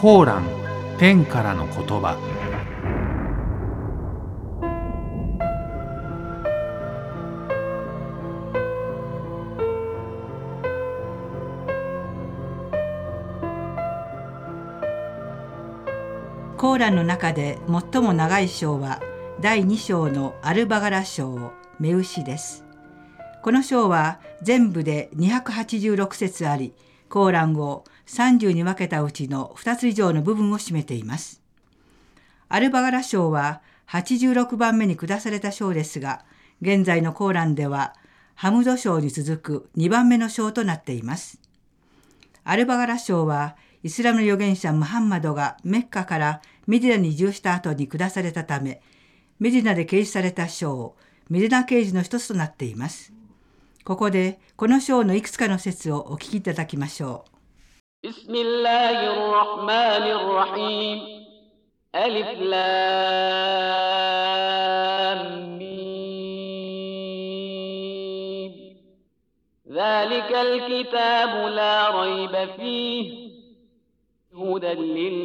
コーラン、天からの言葉。 コーランの中で最も長い章は第2章のアルバガラ章、メウシです。この章は全部で286節あり、コーランを30に分けたうちの2つ以上の部分を占めています。アルバガラ章は86番目に下された章ですが、現在のコーランではハムド章に続く2番目の章となっています。アルバガラ章はイスラムの預言者ムハンマドがメッカからメディナに移住した後に下されたため、メディナで掲示された章、メディナ掲示の一つとなっています。ここでこの章のいくつかの説をお聞きいただきましょう。ビスミッラヒルラフマニルラヒーム。アリフラームミーム。ذلك الكتاب لا ريب فيه هدى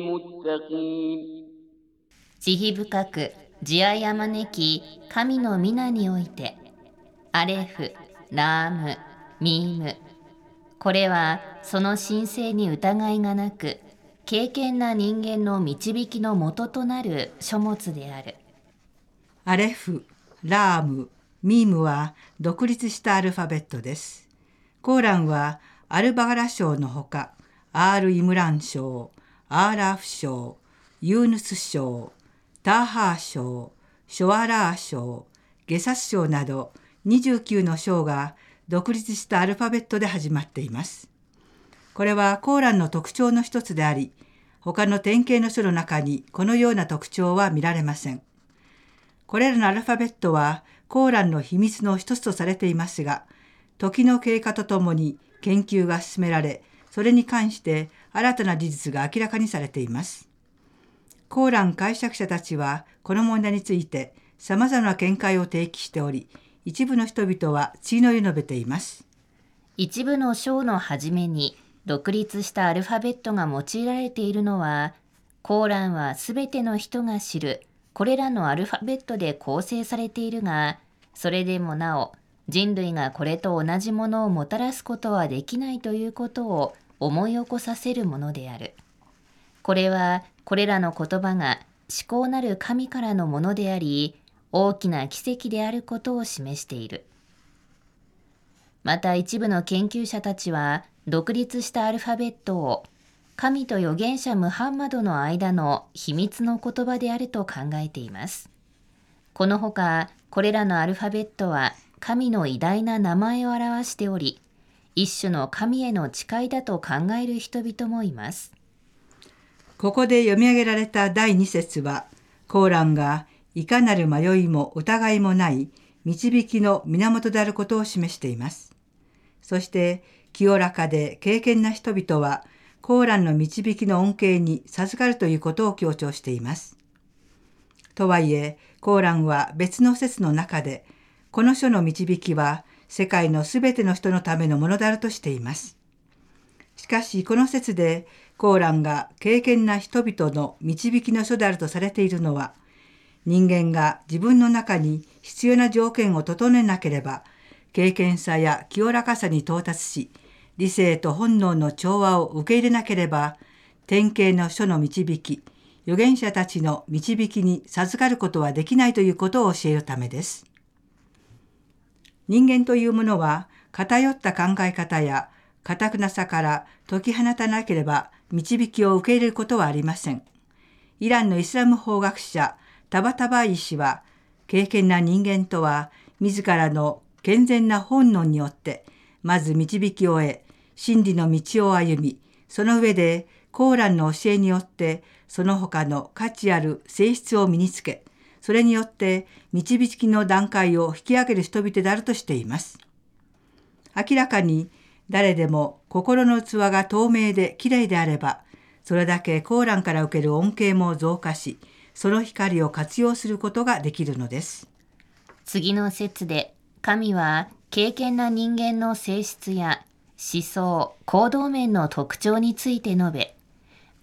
للمتقين。 慈悲深く慈愛あまねき神の皆において、アレフ、ラーム、ミーム。これはその神聖に疑いがなく、敬虔な人間の導きの元となる書物である。 アレフ、ラーム、ミームは独立したアルファベットです。コーランはアルバガラ章のほか、アール・イムラン章、アーラーフ章、ユーヌス章、ターハー章、ショアラー章、ゲサス章など29の章が独立したアルファベットで始まっています。これはコーランの特徴の一つであり、他の典型の書の中にこのような特徴は見られません。これらのアルファベットはコーランの秘密の一つとされていますが、時の経過とともに研究が進められ、それに関して新たな事実が明らかにされています。コーラン解釈者たちはこの問題について様々な見解を提起しており、一部の人々は次のように述べています。 一部の章の初めに独立したアルファベットが用いられているのは、コーランはすべての人が知るこれらのアルファベットで構成されているが、それでもなお人類がこれと同じものをもたらすことはできないということを思い起こさせるものである。これはこれらの言葉が至高なる神からのものであり、大きな奇跡であることを示している。また一部の研究者たちは独立したアルファベットを神と預言者ムハンマドの間の秘密の言葉であると考えています。このほかこれらのアルファベットは神の偉大な名前を表しており、一種の神への誓いだと考える人々もいます。 ここで読み上げられた第2節は、コーランがいかなる迷いも疑いもない導きの源であることを示しています。そして清らかで敬虔な人々はコーランの導きの恩恵に授かるということを強調しています。とはいえ、コーランは別の説の中で、この書の導きは世界のすべての人のためのものであるとしています。しかしこの説でコーランが敬虔な人々の導きの書であるとされているのは、人間が自分の中に必要な条件を整えなければ、敬虔さや清らかさに到達し、理性と本能の調和を受け入れなければ、典型の書の導き、預言者たちの導きに授かることはできないということを教えるためです。人間というものは、偏った考え方や堅くなさから解き放たなければ導きを受け入れることはありません。イランのイスラム法学者タバタバイ氏は、敬虔な人間とは自らの健全な本能によってまず導きを得、真理の道を歩み、その上でコーランの教えによってその他の価値ある性質を身につけ、それによって導きの段階を引き上げる人々であるとしています。明らかに誰でも心の器が透明できれいであれば、それだけコーランから受ける恩恵も増加し、その光を活用することができるのです。 次の節で、神は敬虔な人間の性質や思想、行動面の特徴について述べ、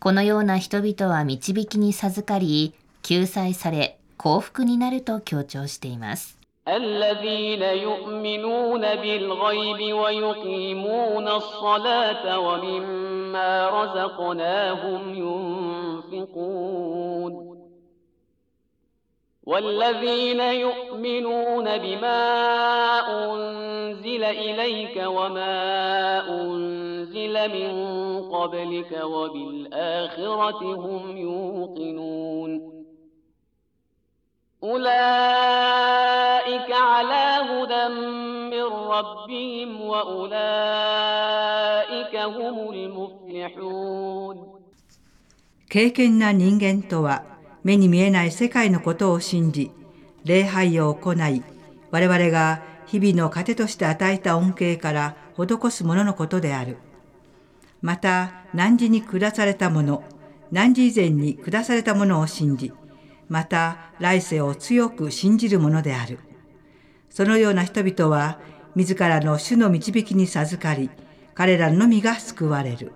このような人々は導きに授かり、救済され、幸福になると強調しています。 الذين يؤمنون بالغيب ويقيمون الصلاة ومما رزقناهم ينفقون والذين يؤمنون بما أنزل إليك وما أنزل من قبلك وبالآخرة هم يوقنون أولئك على هدى من ربهم وأولئك هم المفلحون。 敬虔な人間とは、目に見えない世界のことを信じ、礼拝を行い、我々が日々の糧として与えた恩恵から施すもののことである。また、汝に下されたもの、汝以前に下されたものを信じ、また来世を強く信じるものである。そのような人々は、自らの主の導きに授かり、彼らのみが救われる。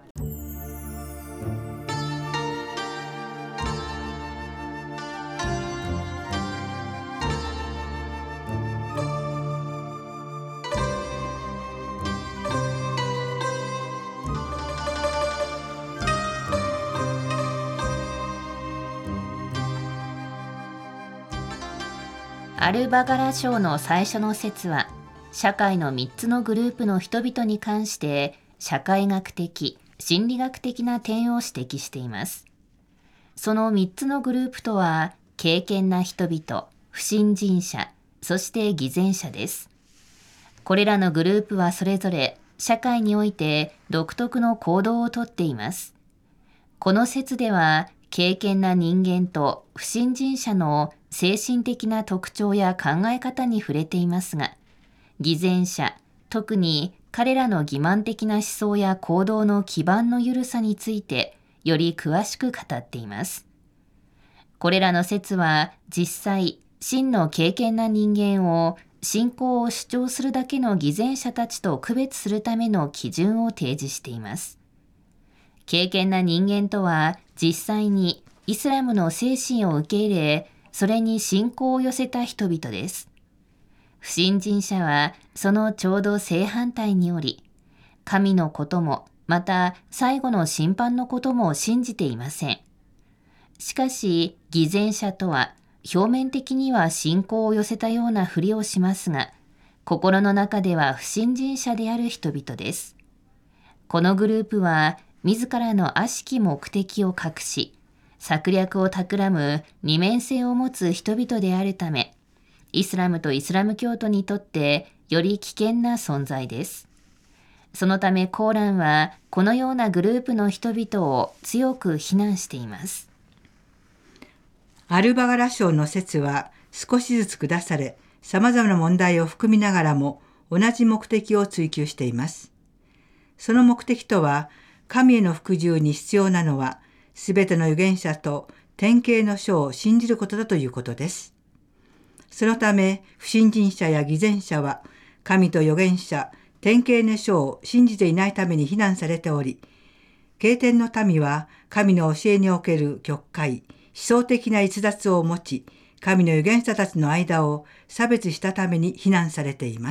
アルバガラ章の最初の節は、社会の3つのグループの人々に関して社会学的、心理学的な点を指摘しています。その3つのグループとは、敬虔な人々、不信心者、そして偽善者です。これらのグループはそれぞれ社会において独特の行動をとっています。この節では、敬虔な人間と不信心者の精神的な特徴や考え方に触れていますが、偽善者、特に彼らの欺瞞的な思想や行動の基盤の緩さについてより詳しく語っています。これらの説は実際、真の敬虔な人間を信仰を主張するだけの偽善者たちと区別するための基準を提示しています。敬虔な人間とは実際にイスラムの精神を受け入れ、それに信仰を寄せた人々です。不信心者はそのちょうど正反対におり、神のことも、また最後の審判のことも信じていません。しかし、偽善者とは表面的には信仰を寄せたようなふりをしますが、心の中では不信心者である人々です。このグループは、自らの悪しき目的を隠し、策略を企む二面性を持つ人々であるため、イスラムとイスラム教徒にとってより危険な存在です。そのためコーランはこのようなグループの人々を強く非難しています。 アルバガラ章の説は少しずつ下され、様々な問題を含みながらも同じ目的を追求しています。その目的とは、神への服従に必要なのは、すべての預言者と典型の書を信じることだということです。そのため、不信心者や偽善者は、神と預言者、典型の書を信じていないために非難されており、敬虔の民は神の教えにおける曲解、思想的な逸脱を持ち、神の預言者たちの間を差別したために非難されています。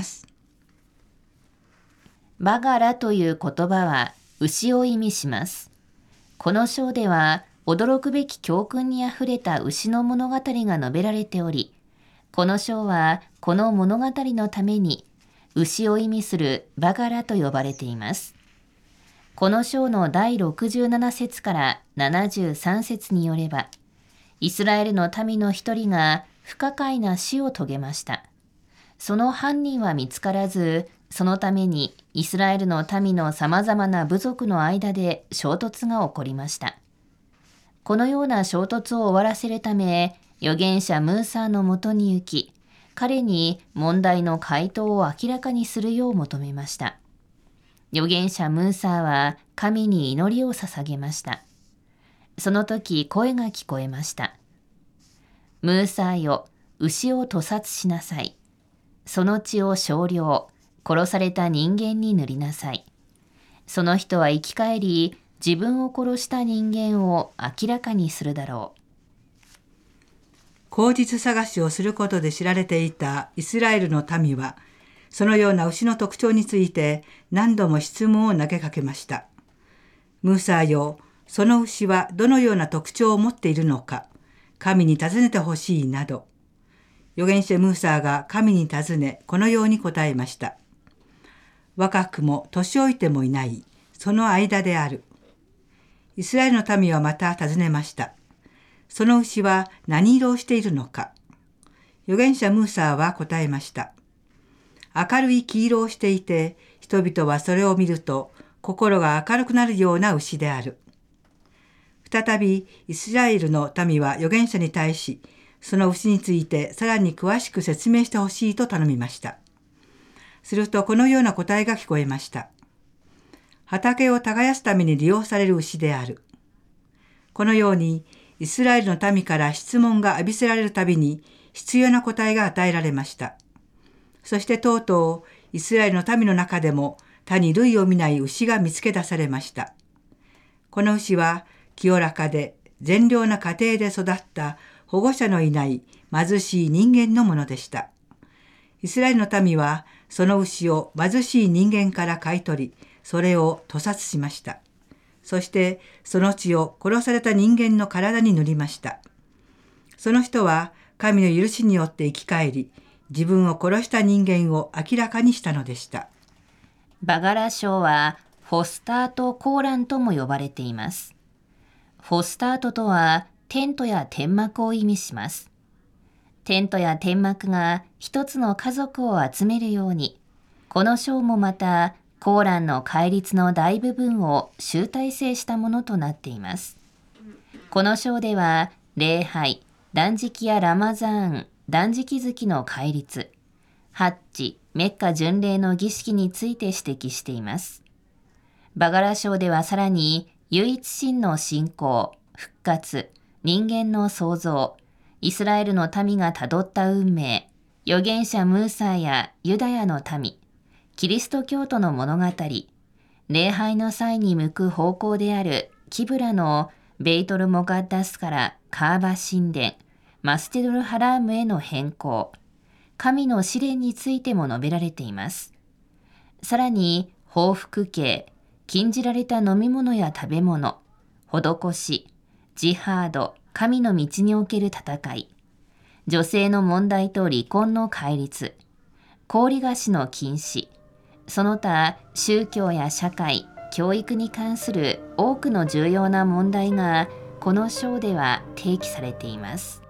バガラという言葉は牛を意味します。この章では驚くべき教訓にあふれた牛の物語が述べられており、この章はこの物語のために牛を意味するバガラと呼ばれています。この章の第67節から73節によれば、イスラエルの民の一人が不可解な死を遂げました。その犯人は見つからず、そのためにイスラエルの民のさまざまな部族の間で衝突が起こりました。このような衝突を終わらせるため、預言者ムーサーのもとに行き、彼に問題の回答を明らかにするよう求めました。預言者ムーサーは神に祈りを捧げました。その時声が聞こえました。ムーサーよ、牛を屠殺しなさい。その血を少量、殺された人間に塗りなさい。その人は生き返り、 自分を殺した人間を明らかにするだろう。 口実探しをすることで知られていたイスラエルの民は、そのような牛の特徴について何度も質問を投げかけました。ムーサーよ、その牛はどのような特徴を持っているのか、神に尋ねてほしいなど。預言者ムーサーが神に尋ね、このように答えました。若くも年老いてもいない、その間である。イスラエルの民はまた尋ねました。その牛は何色をしているのか。預言者ムーサーは答えました。明るい黄色をしていて、人々はそれを見ると心が明るくなるような牛である。再びイスラエルの民は預言者に対し、その牛についてさらに詳しく説明してほしいと頼みました。するとこのような答えが聞こえました。畑を耕すために利用される牛である。このようにイスラエルの民から質問が浴びせられるたびに必要な答えが与えられました。そしてとうとうイスラエルの民の中でも他に類を見ない牛が見つけ出されました。この牛は清らかで善良な家庭で育った保護者のいない貧しい人間のものでした。イスラエルの民はその牛を貧しい人間から買い取り、それを屠殺しました。そしてその血を殺された人間の体に塗りました。その人は神の許しによって生き返り、自分を殺した人間を明らかにしたのでした。 バガラ賞はフォスタート・コーランとも呼ばれています。フォスタートとはテントや天幕を意味します。テントや天幕が一つの家族を集めるように、この章もまたコーランの戒律の大部分を集大成したものとなっています。この章では礼拝、断食やラマザーン、断食月の戒律、ハッジ、メッカ巡礼の儀式について指摘しています。バガラ章ではさらに唯一神の信仰、復活、人間の創造、イスラエルの民がたどった運命、預言者ムーサーやユダヤの民、キリスト教徒の物語、礼拝の際に向く方向であるキブラのベイトル・モガッダスからカーバ神殿、マステドル・ハラームへの変更、神の試練についても述べられています。さらに、報復刑、禁じられた飲み物や食べ物、施し、ジハード、神の道における戦い、女性の問題と離婚の戒律、氷菓子の禁止、その他宗教や社会、教育に関する多くの重要な問題がこの章では提起されています。